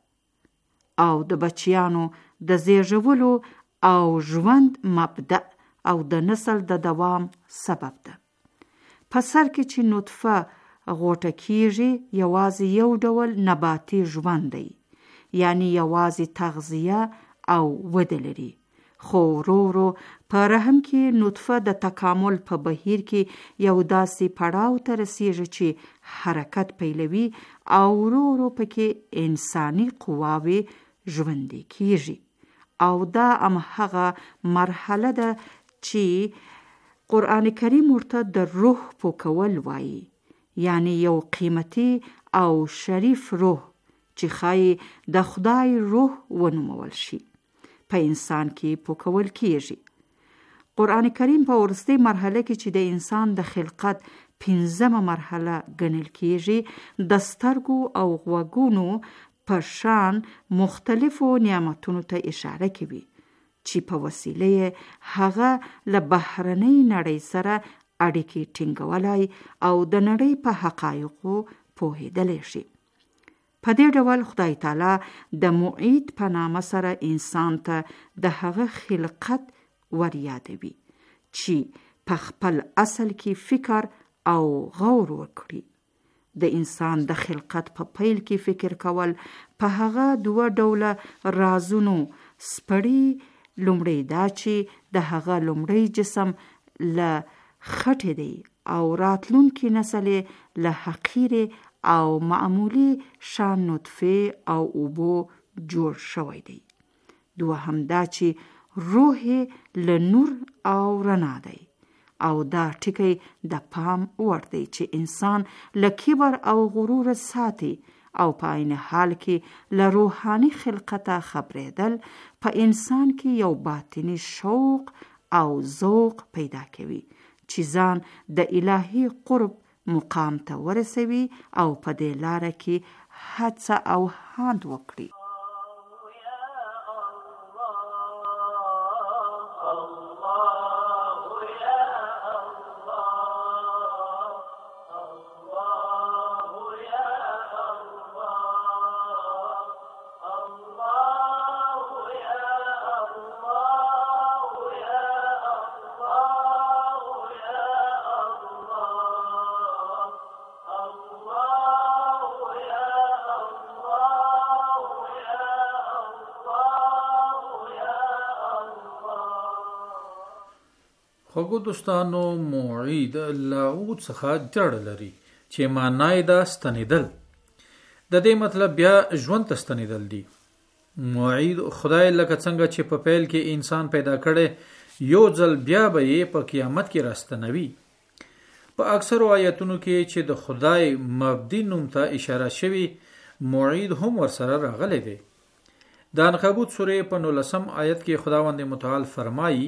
Speaker 5: او د بچیانو د زیږولو او ژوند مبدأ او د نسل د دوام سبب ده. په سر کې چې نطفه غوټه کیږي یوازې یو ډول نباتي ژوند دی، یعنی یوازې تغذیه او وده لري. خو ورو ورو په رحم کې نطفه د تکامل په بهیر کې یو داسې پړاو ته رسیږي چې حرکت پیلوي او ورو ورو پکې انساني قواوې ژوندۍ کیږي. او دا هغه مرحله ده چې قرآن کریم ورته د روح پوکول وایي، یعنی یو قیمتي او شریف روح چې ښایي د خدای روح ونومول شي په انسان کې پوکول کیږي. قرآن کریم په وروستۍ مرحله کې چې د انسان د خلقت 5مه مرحله ګڼل کیږي د سترګو او غوږونو په شان مختلفو نعمتونو ته اشاره کوي چې په وسیله هغه له بهرنۍ نړۍ سره اړیکې ټینګولای او د نړۍ په حقایقو پوهېدلی شي. په دې ډول خدای تعالی د معید په نامه سره انسان ته د هغه خلقت وریادوي چې په خپل اصل کې فکر او غور وکړي. د انسان د خلقت په پیل کې فکر کول په هغه 2 ډوله رازونو سپړي. لومړی دا چې د هغه لومړی جسم له خټې دی او راتلونکي نسل له حقیرې او معمولی شان نطفه او اوبو جوړ شوی دی. دوهم دا چې روح له نور او رڼا دی او دا ټکی د پام وړ دی چې انسان له کبر او غرور ساتي او په عین حال کې له روحاني خلقته خبرېدل په انسان کې یو باطنی شوق او ذوق پیدا کوي چې ځان د الهي قرب مقام ته ورسوي او په دې لاره کې هڅه او هاند وکړي.
Speaker 8: خوږو دوستانو، معید لاعود څخه جړ لري چې معنی دا ستنیدل. د دې مطلب بیا ژوند ته ستنیدل دي. معید خدای لکه څنګه چې په پیل کې انسان پیدا کړي یو ځل بیا به یې په قیامت کې راستنوي. په اکثر آیاتونو کې چې د خدای مبدی نوم ته اشاره شوی معید هم ورسره راغلی دی. د عنکبوت سورې په 19 آیت کې خداوند متعال فرمایي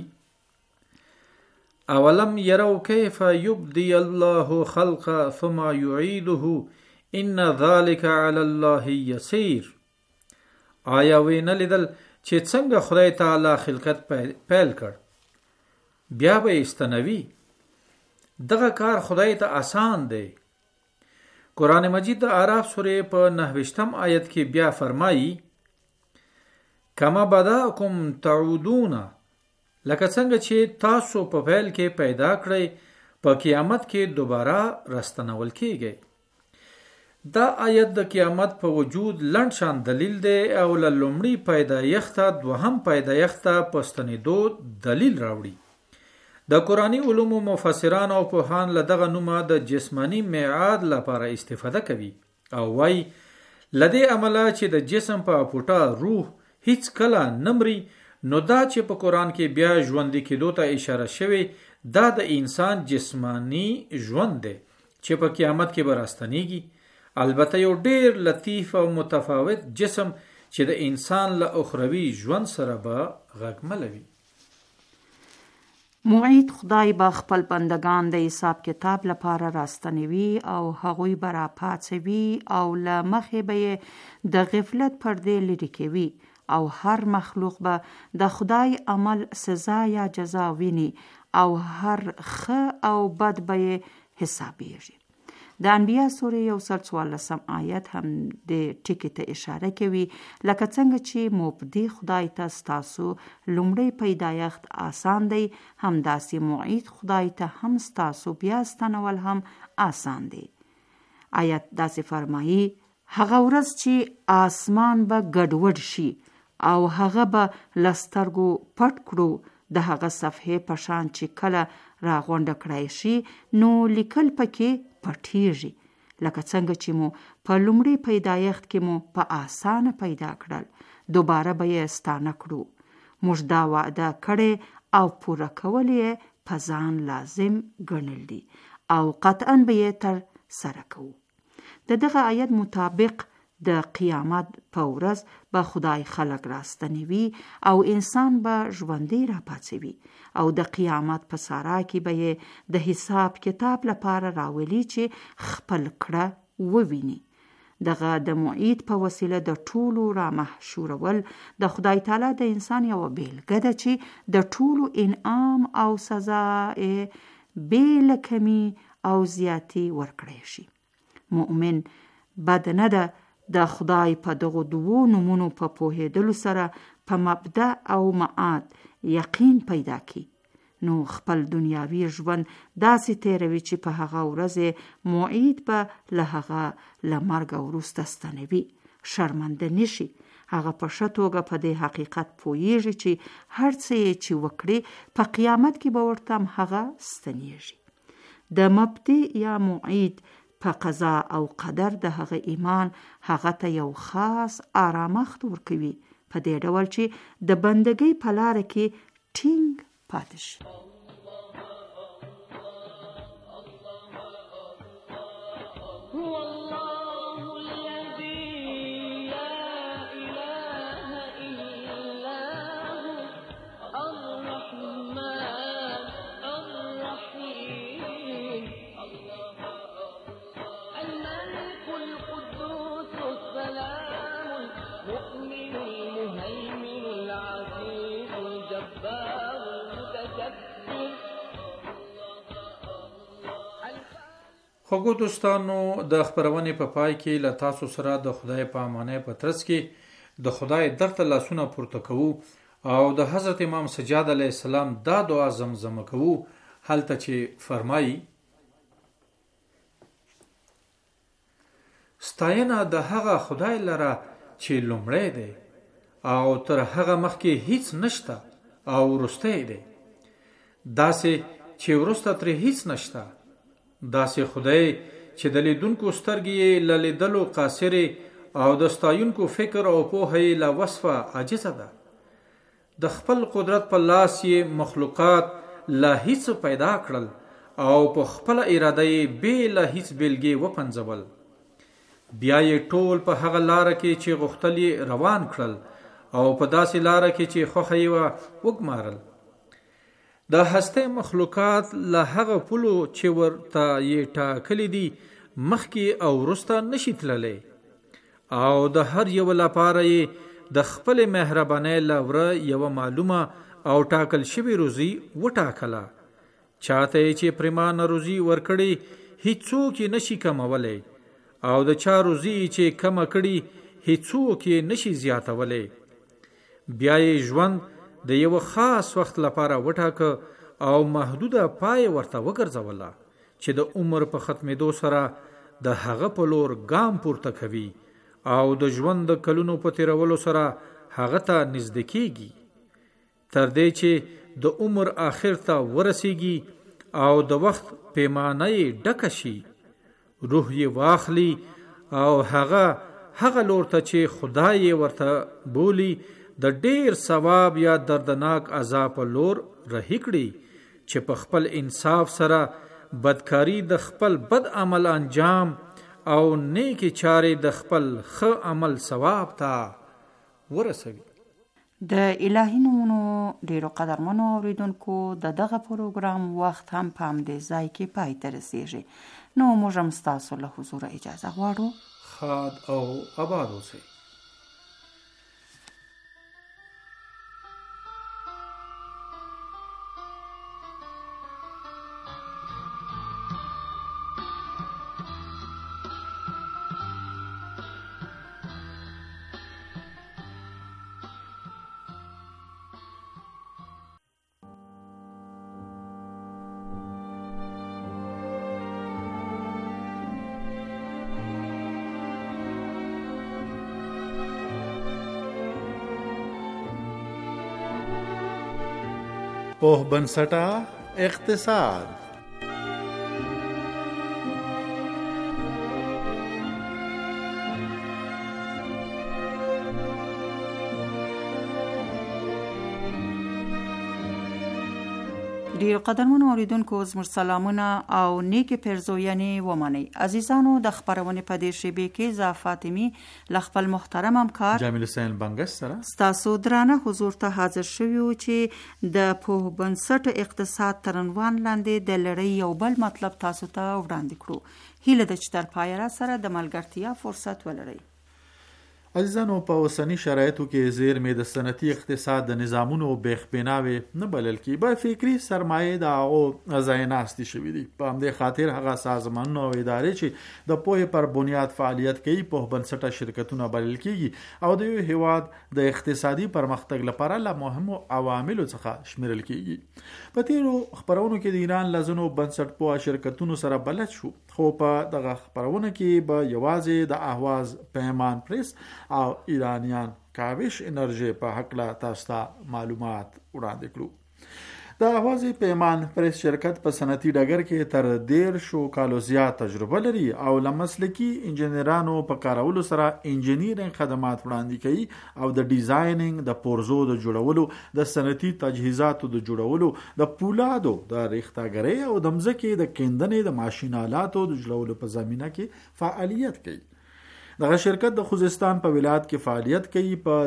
Speaker 8: اولم يروا كيف يبدي الله خلق ثم يعيده ان ذلك على الله يسير. آیا وینه لیدل چې څنګه خدای تعالی خلقت پیل کړ بیا به استنوي؟ دغه کار خدای ته آسان دی. قرآن مجید د اعراف سورې په 9 آیت کې بیا فرمایي کما بداکم تعودون لکه څنګه چې تاسو په پیل کې پیدا کړئ په قیامت کې دوباره راستنول کیږي. دا آیت د قیامت په وجود لنډ شان دلیل دی او له لومړي پیدایښت دوهم پیدایښت په ستنېدو دلیل راوړي. د قرآني علومو مفسران او پوهان له دغه نومه د جسمانی میعاد لپاره استفاده کوي او وایي لدې عمله چې د جسم په پوټه روح هیڅ کله نمري، نو دا چې په قرآن کې بیا ژوندي کېدو ته اشاره شوی دا د انسان جسمانی ژوند دی چې په قیامت کې به راستنیږي. البته یو ډیر لطیف او متفاوت جسم چې د انسان له اخروي ژوند سره به غږملوي.
Speaker 5: موعید خدای به خپل بندگان د حساب کتاب لپاره راستنوي او هغوی به راپاڅوي او له مخې به د غفلت پردې لرې کوي او هر مخلوق به د خدای عمل سزا یا جزا ویني او هر ښه او بد به حسابیږي. د انبیاء سورې 114 آیت هم د ټکي ته اشاره کوي لکه څنګه چې مبدي خدای ته ستاسو لومړی پیدایښت آسان دی، همداسې معید خدای ته هم ستاسو بیا ستنول هم آسان دی. آیت داسې فرمایي هغه ورځ چې آسمان به ګډوډ شي او هغه به لسترګو پټ کړو د هغه صفحې په شان چې کله راغونډه کړای شي نو لیکل پکې پټیږي، لکه څنګه چې مو په لومړي پیدایښت کې مو په آسانه پیدا کړل، دوباره به یې ستانه کړو. موږ دا وعده کړې او پوره کول یې په ځان لازم ګڼل دي او قطعا به یې تر سره کوو. د دغه آیت مطابق د قیامت په ورځ به خدای خلق راستنوي او انسان به ژوندی راپاڅوي او د قیامت په سارا کې به یې د حساب کتاب لپاره راولي چې خپل کړه وویني. دغه د معید په وسیله د ټولو را محشورول د خدای تعالی د انسان یو بیلګه ده چې د ټولو انعام او سزا بې له کمی او زیاتی ورکړی شي. مؤمن بد نه ده د خدای په دغو دوو نومونو په پوهېدلو سره په مبدأ او معاد یقین پیدا کی، نو خپل دنیاوي ژوند داسې تیروي چې په هغه ورځ معید به له هغه له مرګ وروسته ستنوي، شرمنده نشي. هغه په ښه توګه په دې حقیقت پوهیږي چې هر څه چې وکړي په قیامت کې به ورته هغه ستنیږي. د مبدي یا معید په قضا او قدر د هغه ایمان هغه ته یو خاص آرامښت ورکوي په دې ډول چې د بندګۍ په لاره کې ټینګ پاتې شي.
Speaker 8: خوږو دوستانو، د خپرونې په پای کې له تاسو سره د خدای په امانۍ په ترڅ کې د خدای در ته لاسونه پورته کوو او د حضرت امام سجاد علیه السلام دا دعا زمزمه کوو، هلته چې فرمایي: ستاینه د هغه خدای لره چې لومړی دی او تر هغه مخکې هیڅ نشته او وروستی دی، داسې چې وروسته ترې هیڅ نشته، داسې خدای چې د لیدونکو سترګې له لیدلو قاصرې او د ستایونکو فکر او پوهه له وصفه عاجزه ده. د خپل قدرت په لاس یې مخلوقات له هیڅ پیدا کړل او په خپل اراده یې بې له هیڅ بیلګې وپنځول، بیا یې ټول په هغه لاره کې چې غوښتل یې روان کړل او په داسې لاره کې چې خوښه یې وه وګمارل. د هسته مخلوقات له هغه پولو چې ورته یې ټاکلي دي مخکې او وروسته نشي تللی او د هر یو لپاره یې د خپل مهربانۍ له وره یوه معلومه او ټاکل شوې روزي وټاکله. چاته یې چې پرېمانه روزي ورکړي هیڅوک یې نشي کمولی او د چا روزي چې کمه کړي هیڅوک یې نشي زیاتولی. بیا یې ژوند د یو خاص وخت لپاره وټاکه او محدوده پای ورته وګرځوله چې د عمر په ختمېدو سره د هغه په لور ګام پورته کوي او د ژوند د کلونو په تیرولو سره هغه ته نږدې کیږي تر دې چې د عمر آخر ته ورسیږي او د وخت پیمانه یې ډکه شي، روح یې واخلي او هغه لور ته چې خدای یې ورته بولی د ډیر ثواب یا دردناک عذاب په لور رهي کړي چې په خپل انصاف سره بدکاری د خپل بد عمل انجام او نیکی چارې د خپل ښه عمل ثواب ته ورسوي.
Speaker 5: د الهي نومونو ډیرو قدرمنو اوریدونکو د دغه پروګرام وخت هم په همدې ځای کې پای ته رسیږي. نو موږ هم ستاسو له حضوره اجازه غواړو.
Speaker 8: خاد او آباد اوسئ.
Speaker 4: پوه بنسټه اقتصاد.
Speaker 5: ډیر قدرمنو اوریدونکو زموږ سلامونه او نیکی پیرزوینې ومنئ. عزیزانو د خپرونې په دې شیبې کې زه فاطمی له خپل محترم همکار
Speaker 4: جمیل حسین بنگش سره
Speaker 5: ستاسو درانه حضور ته حاضر شویو چې د پوه بنسټ اقتصاد تر عنوان لاندې د لړۍ یو بل مطلب تاسو ته وړاندې کړو. هیله ده چې تر پایه را سره د ملګرتیا فرصت ولرئ.
Speaker 4: عزیزانو په اوسنی شرایطو کې زیرمې د صنعتي اقتصاد د نظامونو بیخبناوي نه بلل کی به فکری سرمایه د هغو ځای ناستې شوي دي. په همدې خاطر هغه سازمانونه او ادارې چې د پوهې پر بنیاد فعالیت کوي پوه بنسټه شرکتونه بلل کیږي او د یو هیواد د اقتصادي پرمختګ لپاره له مهمو عواملو څخه شمیرل کیږي. په تیرو خبرونو کې د ایران لزنو بنسټ پوه شرکتونو سره بلد شو، خو په دغه خبرونه کې به یوازې د اهواز پیمان پریس او ایرانیان کاوش انرژي په حق لا تاسو ته معلومات وړاندې کړو. د اهواز پیمان پریس شرکت په صنعتي ډګر کې تر 13 کالو زیات تجربه لري او له مسلکي انجنیرانو په کارولو سره انجنیرینګ خدمات وړاندې کوي او د ډیزاینینګ، د پورزو د جوړولو، د صنعتي تجهیزاتو د جوړولو، د پولادو د ریختګرۍ او د مځکې د کیندنې د ماشینالاتو د جوړولو په زمینه کې فعالیت کوي. دغه شرکت د خوزستان په ولایت کې فعالیت کوي. په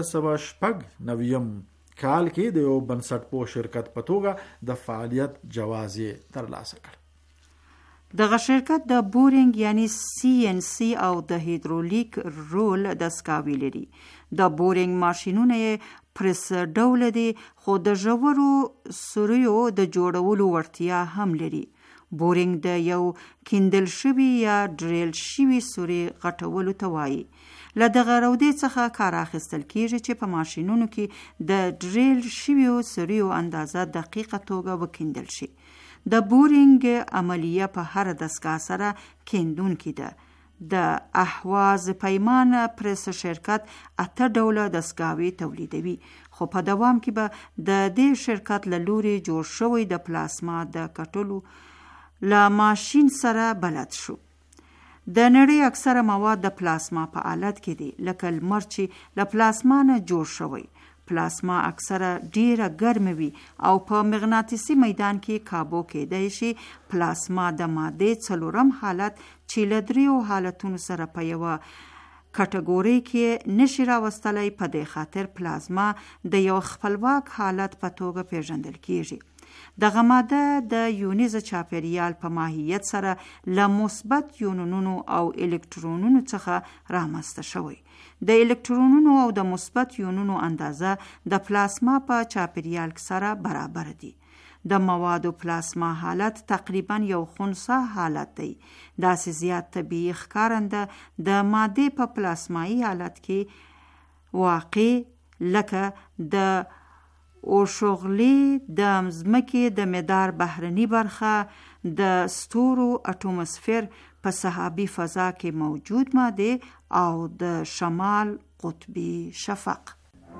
Speaker 4: 1490 کال کې د یو بنسټپوه شرکت په توګه د فعالیت جواز ترلاسه کړ.
Speaker 5: دغه شرکت د بورینګ یعنی CNC او د هیدرولیک رول دستګاوې لري. د بورینګ ماشینونه پرس ډول دي خو د ژورو سوریو د جوړولو وړتیا هم لري. بورینګ د یو کیندل شوی یا ډریل شوی سوري غټولو ته وایي. له دغه رودې څخه کار اخیستل کیږي چې په ماشینونو کې د ډریل شویو سوریو اندازه دقیقه توګه وکیندل شي. د بورینګ عملیه په هر دستګاه سره کیندونکې ده. د اهواز پیمان پرس شرکت 8 ډوله دستګاوې تولیدوي، خو په دوام کې به د دې شرکت له لوري جوړ شوی د پلاسما د کټلو لا ماشین سره بلد شو. د نړۍ اکثره مواد د پلاسما په آلت کې دي، لکه لمر چې له پلاسما نه جوړ شوی. پلاسما اکثره ډیره ګرمه وي او په مغناطیسي میدان کې کابو کېدای شي. پلاسما د مادې څلورم حالت چې له 3 حالتونو سره په یوه کټګوري کې نشي راوستلی، په دې خاطر پلازما د یو خپلواک حالت په توګه پیژندل کیږي. دغه ماده د یونیز چاپیریال په ماهیت سره له مثبت یونونو او الکترونونو څخه رامنځته شوی. د الکترونونو او د مثبت یونونو اندازه د پلاسما په چاپیریال سره برابر دي. د موادو پلاسما حالت تقریبا یو خنثی حالت دی. داسې زیات طبیعي ښکارنده د مادې په پلاسمایي حالت کې واقع لکه د اوشغلي د ځمکې د مدار بهرني برخه د ستورو اټوموسفیر په سحابي فضا کې موجود ماده او د شمال قطبي شفق.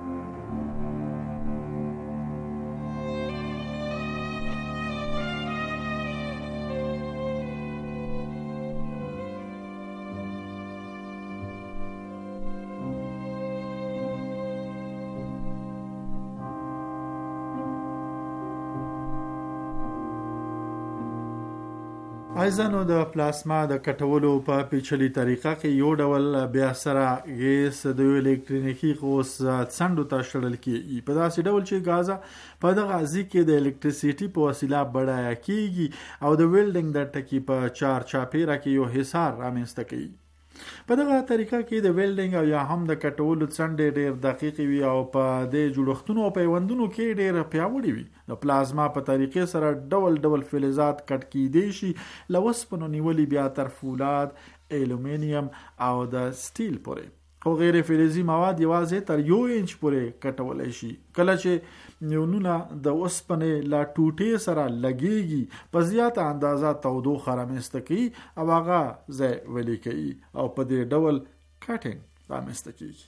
Speaker 4: ایزانو د پلاسما د کټولو په پیچلي طریقه کې یو ډول بیا سره ګیس د الکترونیکی قوس څنډو ته شړل کیږي په داسې ډول چې غازه په دغه ځای کې د الکتریسيټي په وسیله بډایه کیږي او د ویلډینګ د ټکی په چار چاپیره کې یو حصار رامنځته کوي. په دغه طریقه کې د ویلډینګ او یا هم د کټولو څنډې ډېر دقیق وي او په د جوړښتونو او پیوندونو کې ډېر پیاوړي وي. د پلازما په طریقې سره ډول ډول فلزات کټ کیدي شي لوسپنو نیولي بیا تر فولاد، الومینیم او د سټیل پورې. خو غیر فلزي مواد یوازې تر 1 انچ پورې کټولای شي. کله چې نیونونه د اوسپنې لا ټوټې سره لګيږي په زیاته اندازه تودوخه رامنځته کوي او هغه ځای ولي کوي او په دې ډول کټینګ رامنځته کیږي.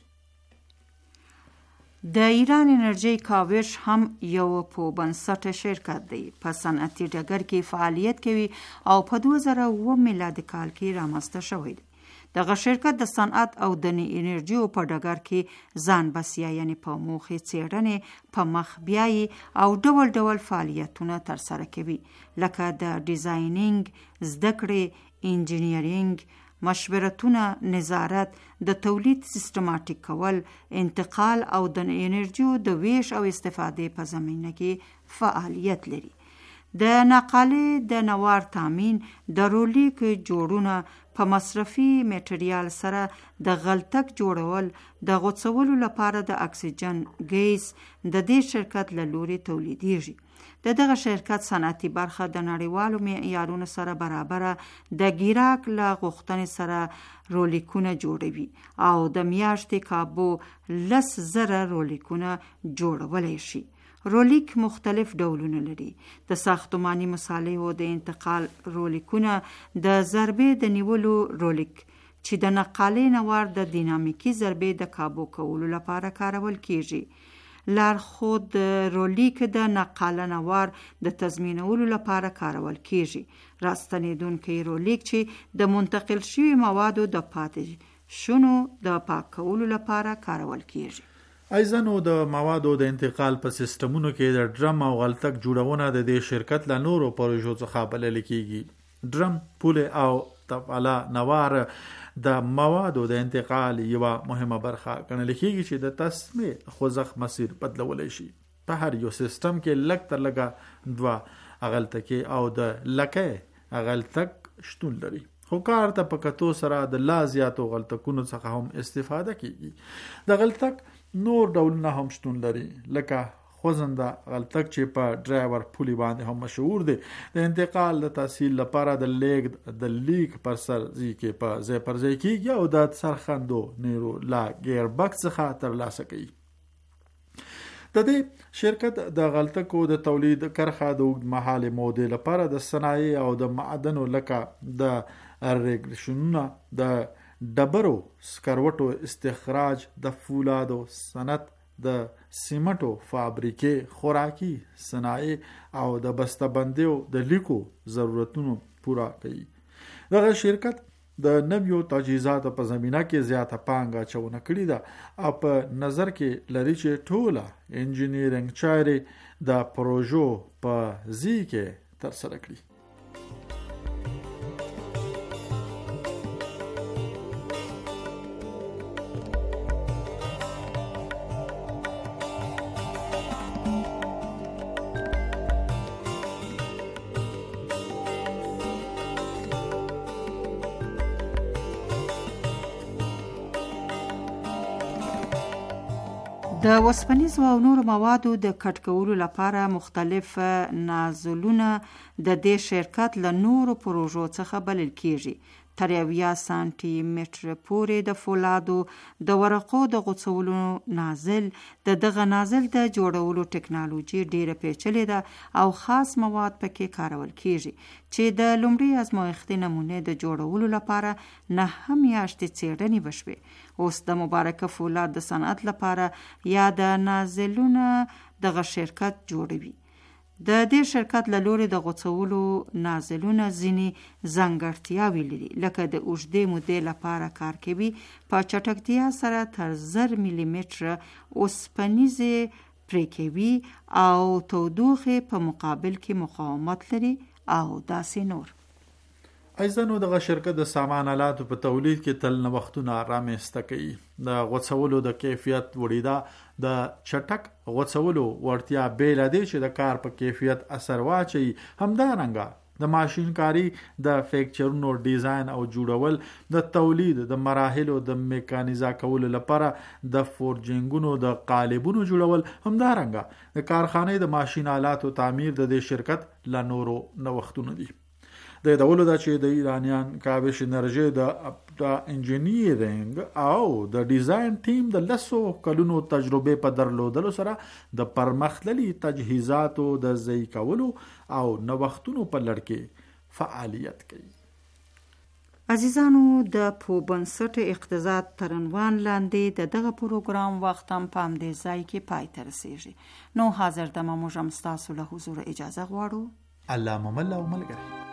Speaker 5: د ایران انرژي کاوش هم یو په بنسټ شرکت دی. په صنعتي ډګر کې فعالیت کوي او په 2009 میلادي کال کې رامنځته شوی دی. دغه شرکت د صنعت او د انرژي په ډګر کې ځان بسیا یعنی په موخې څېړنې په مخ بیایي او ډول ډول فعالیتونه ترسره کوي لکه د ډیزاینینګ، زده کړې، انجینیرینګ، مشورتونه، نظارت، د تولید سیستماتیک کول، انتقال او د انرژي د ویش او استفادې په زمینه کې فعالیت لري. د نقالې د نوار تامین، د رولیک جوړونه، په مصرفي میټریال سره د غلطک جوړول، د غوڅولو لپاره د اکسیجن ګیس د دې شرکت له لوري تولیدیږي. د دغه شرکت صنعتي برخه د نړیوالو معیارونو سره برابره د ګیراک له غوښتنې سره رولیکونه جوړوي او د میاشتې کابو 10,000 رولیکونه جوړولای شي. رولیک مختلف ډولونه لري. د ساختماني مصالحو د انتقال رولیکونه، د ضربې د نیولو رولیک چې د نقالې نوار د دینامیکي ضربې د کابو کولو لپاره کارول کیږي. لارښود رولیک د نقاله نوار د تضمینولو لپاره کارول کیږي. راستنیدونکي رولیک چې د منتقل شوي موادو د پاتې شونو د پاک کولو لپاره کارول کیږي.
Speaker 4: ایزانو د موادو د انتقال په سیستمونو کې د ډرم او غلطک جوړونه د دې شرکت له نورو پروژو څخه بلل کیږي. ډرم، پوله او تپاله نوار د موادو د انتقال یوه مهمه برخه ګڼل کیږي چې د تسمې خوځښت مسیر بدلولی شي. په هر یو سیستم کې لږ تر لږه 2 غلطکي او د لکه غلطک شتون لري. خو کار ته په کتو سره د لا زیاتو غلطکونو څخه هم استفاده کیږي. د غلطک نور ډولونه هم شتون لري لکه خوځنده غلطک چې په ډرایور پولی باندې هم مشهور دی. د انتقال د تحصیل لپاره د لیک پر سر کې په ځای پر ځای کیږي او د سرخندو نیرو لا ګیر بکس څخه ترلاسه کوي. د دې شرکت د غلطکو د تولید کرخه د اوږدمهالې مودې لپاره د صنایع او د معدنو لکه د ریګریشنونه، د ډبرو سکروټو استخراج، د فولادو صنعت، د سیمټو فابریکې، خوراکي صنایع او د بسته‌بندیو د لیکو ضرورتونو پوره کوي. دغه شرکت د نویو تجهیزاتو په زمینه کې زیاته پانګه اچونه کړې ده او په نظر کې لري چې ټوله انجینیرینګ چارې د پروژو په ځای کې ترسره کړي.
Speaker 5: د وسپنیزو او نورو موادو د کټ کولو لپاره مختلف نازلونه د دې شرکت له نورو پروژو څخه بلل کیږي. تر 10 سانتي متر پورې د فولادو د ورقو د غوڅولو نازل دغه نازل د جوړولو ټکنالوژي ډیره پیچلې ده او خاص مواد پکې کارول کیږي چې د لومړي ازمایښتي نمونې د جوړولو لپاره 9 میاشتې څېړنې وشوې. اوس د مبارکه فولاد د صنعت لپاره یا د نازلونه دغه شرکت جوړوي. د دې شرکت له لوري د غوڅولو نازلونه ځینې ځانګړتیاوې لري، لکه د اوږدې مودې لپاره کار کوي، په چټکتیا سره تر 1000 ملي متره اوسپنیزې پرې کوي او تودوخې په مقابل کې مقاومت لري او داسې نور.
Speaker 4: ایزنو دغه شرکت د سامان آلاتو په تولید کې تل نوښتونه رامنځته کوي. د غوڅولو د کیفیت وړیدا د چټک غوڅولو وړتیا بیل دی چې د کار په کیفیت اثر واچي. همدارنګه د ماشین کاری د فیکچرونو ډیزاین او جوړول د تولید د مراحلو د میکانیزا کولو لپاره د فورجینګونو د قالبونو جوړول، همدارنګه د کارخانه د ماشین آلاتو تعمیر د دې شرکت لا نورو نوښتونه دي. د یادولو دا چې د ایرانیان کاوش انرژي د انجینیرینګ او د ډیزاین ټیم د 10 کلونو تجربه په درلودلو سره د پرمختللي تجهیزاتو د ځای کولو او نوښتونو په لړ کې فعالیت کوي.
Speaker 5: عزیزانو، د پوبنسټ اقتصاد تر عنوان لاندې دغه پروګرام وخت هم په همدې ځای کې پای ته رسیږي. نو حاضر دمه موږ هم ستاسو له حضور اجازه غواړو.
Speaker 4: الله ممل او ملګری.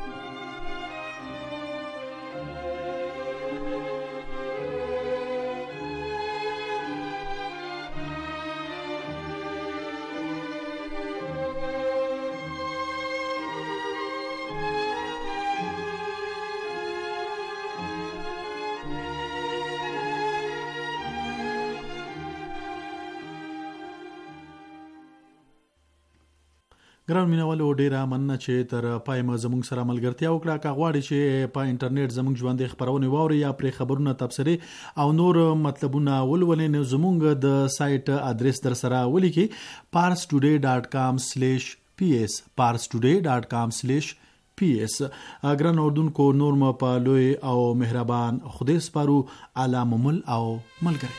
Speaker 4: ګران مینوالو، ډیره مننه چې تر پای ما زموږ سره ملګرتیا وکړه. که غواړئ چې په انټرنیټ زموږ ژوند خبرونه واوري یا پرې خبرونه تبصرې او نور مطلبونه ولولئ، نو زموږ د سایت ادرس در سره ولیکئ: parstoday.com/ps parstoday.com/ps. ګران اوردونکو، نور م په لوی او مهربان خدای سپارو. اعلی ممل او ملګری.